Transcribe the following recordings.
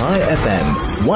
Chai FM,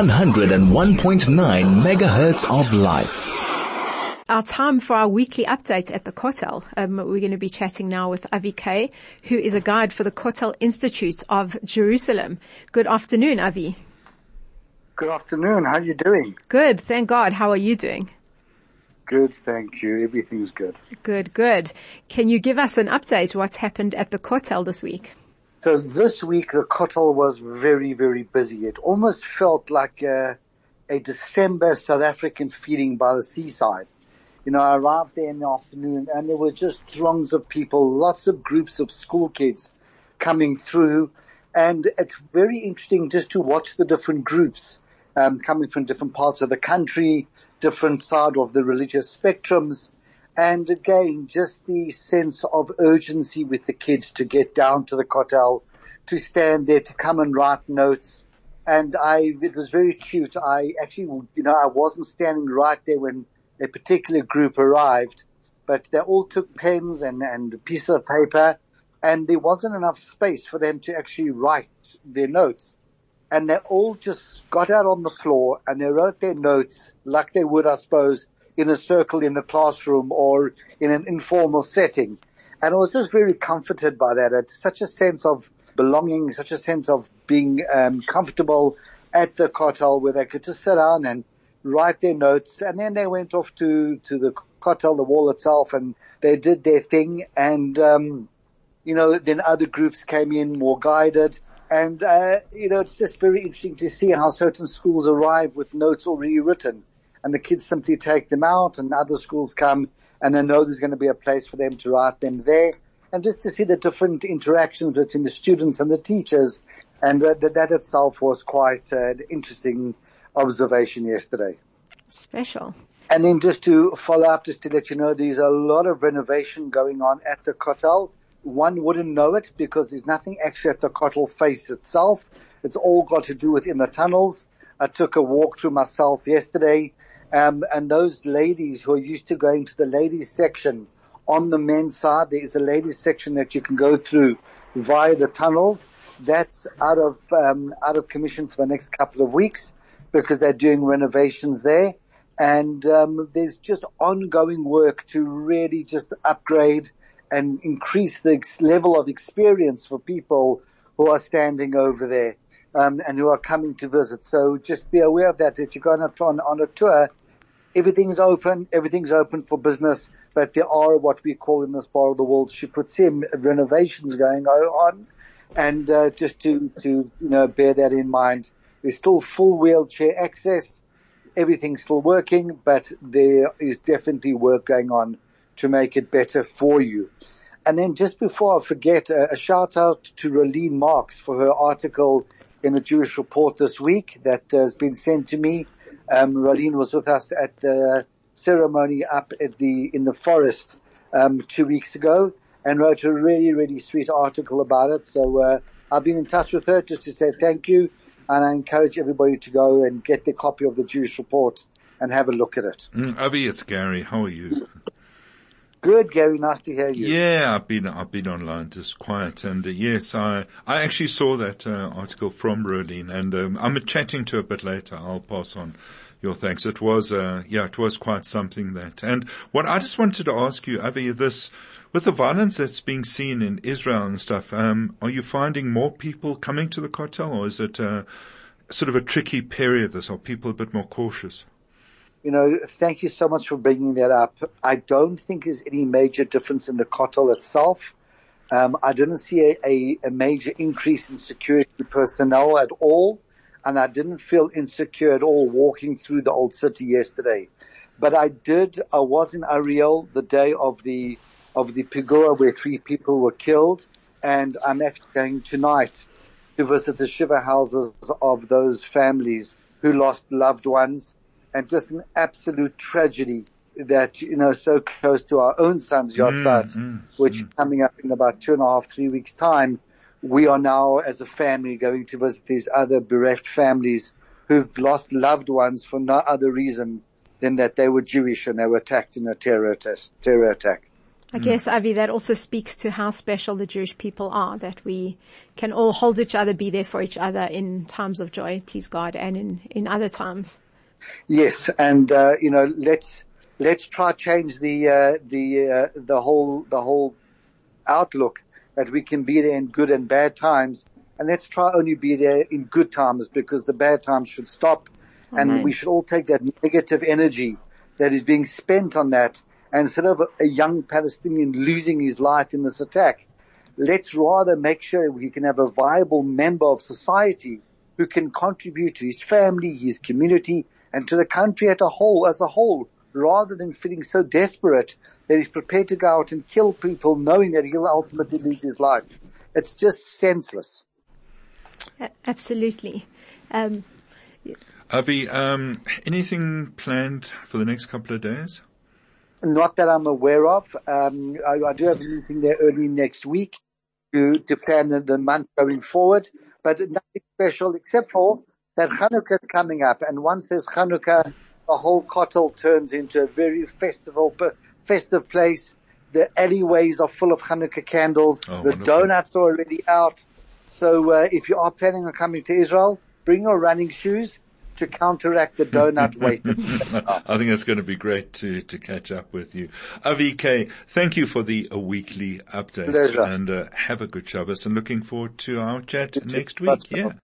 101.9 megahertz of life. Our time for our weekly update at the Kotel. We're going to be chatting now with Avi Kay, who is a guide for the Kotel Institute of Jerusalem. Good afternoon, Avi. Good afternoon. How are you doing? Good, thank God. How are you doing? Good, thank you. Everything's good. Good. Can you give us an update what's happened at the Kotel this week? So this week the Kotel was very, very busy. It almost felt like a December South African feeling by the seaside. You know, I arrived there in the afternoon and there were just throngs of people, lots of groups of school kids coming through. And it's very interesting just to watch the different groups coming from different parts of the country, different side of the religious spectrums. And again, just the sense of urgency with the kids to get down to the Kotel, to stand there, to come and write notes. And it was very cute. I wasn't standing right there when a particular group arrived, but they all took pens and a piece of paper, and there wasn't enough space for them to actually write their notes. And they all just got out on the floor and they wrote their notes like they would, I suppose, in a circle in a classroom or in an informal setting. And I was just very comforted by that. It's such a sense of belonging, such a sense of being comfortable at the Kotel where they could just sit down and write their notes. And then they went off to the Kotel, the wall itself, and they did their thing. And, then other groups came in more guided. And, it's just very interesting to see how certain schools arrive with notes already written. And the kids simply take them out, and other schools come and they know there's going to be a place for them to write them there. And just to see the different interactions between the students and the teachers. And that itself was quite an interesting observation yesterday. Special. And then just to follow up, just to let you know, there's a lot of renovation going on at the Kotel. One wouldn't know it because there's nothing actually at the Kotel face itself. It's all got to do with in the tunnels. I took a walk through myself yesterday. And those ladies who are used to going to the ladies section on the men's side, there is a ladies section that you can go through via the tunnels. That's out of commission for the next couple of weeks because they're doing renovations there. And there's just ongoing work to really just upgrade and increase the level of experience for people who are standing over there and who are coming to visit. So just be aware of that. If you're going on a tour, everything's open for business, but there are what we call in this part of the world shipputzim, renovations going on. And just to bear that in mind, there's still full wheelchair access. Everything's still working, but there is definitely work going on to make it better for you. And then just before I forget, a shout out to Rolene Marks for her article in the Jewish Report this week that has been sent to me. Rolene was with us at the ceremony up in the forest 2 weeks ago and wrote a really, really sweet article about it. So I've been in touch with her just to say thank you, and I encourage everybody to go and get their copy of the Jewish Report and have a look at it. Avi, it's Gary. How are you? Good, Gary. Nice to hear you. Yeah, I've been online, just quiet. And yes, I actually saw that article from Rolene, and I'm chatting to her a bit later. I'll pass on your thanks. It was quite something that. And what I just wanted to ask you, Avi, this, with the violence that's being seen in Israel and stuff, are you finding more people coming to the Kotel, or is it sort of a tricky period? Are people a bit more cautious? Thank you so much for bringing that up. I don't think there's any major difference in the Kotel itself. I didn't see a major increase in security personnel at all, and I didn't feel insecure at all walking through the old city yesterday. But I was in Ariel the day of the Pigura where 3 people were killed, and I'm actually going tonight to visit the Shiva houses of those families who lost loved ones. And just an absolute tragedy that, so close to our own son's yahrzeit, which coming up in about 2.5, 3 weeks time, we are now as a family going to visit these other bereft families who've lost loved ones for no other reason than that they were Jewish and they were attacked in a terror attack. I guess, Avi, that also speaks to how special the Jewish people are, that we can all hold each other, be there for each other in times of joy, please God, and in other times. Yes, and let's try change the whole outlook that we can be there in good and bad times, and let's try only be there in good times, because the bad times should stop. Amen. And we should all take that negative energy that is being spent on that, and instead of a young Palestinian losing his life in this attack, let's rather make sure we can have a viable member of society who can contribute to his family, his community, and to the country as a whole, rather than feeling so desperate that he's prepared to go out and kill people knowing that he'll ultimately lose his life. It's just senseless. Absolutely. Avi, anything planned for the next couple of days? Not that I'm aware of. I do have a meeting there early next week to plan the month going forward, but nothing special except for that Hanukkah is coming up. And once there's Hanukkah, the whole Kotel turns into a very festive place. The alleyways are full of Hanukkah candles. The wonderful. Donuts are already out. So if you are planning on coming to Israel, bring your running shoes to counteract the donut wait. I think it's going to be great to catch up with you. Avi K, thank you for the weekly update. Pleasure. And have a good Shabbos, and looking forward to our chat next week. Yeah.